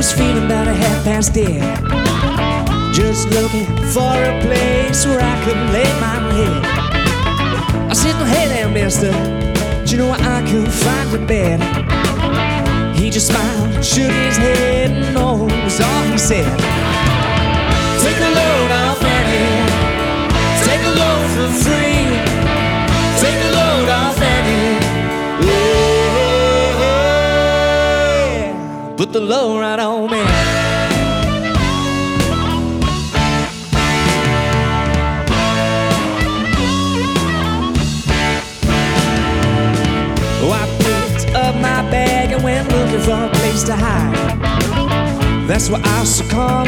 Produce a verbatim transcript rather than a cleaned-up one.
was feeling about a half past dead, just looking for a place where I could lay my head. I said, "No, hey there, mister, do you know where I could find a bed?" He just smiled, shook his head, and no was all he said. "Take the load off that head, take a load for free, take the load off that head, yeah, put the load right on me." Oh, I picked up my bag and went looking for a place to hide. That's where I used to call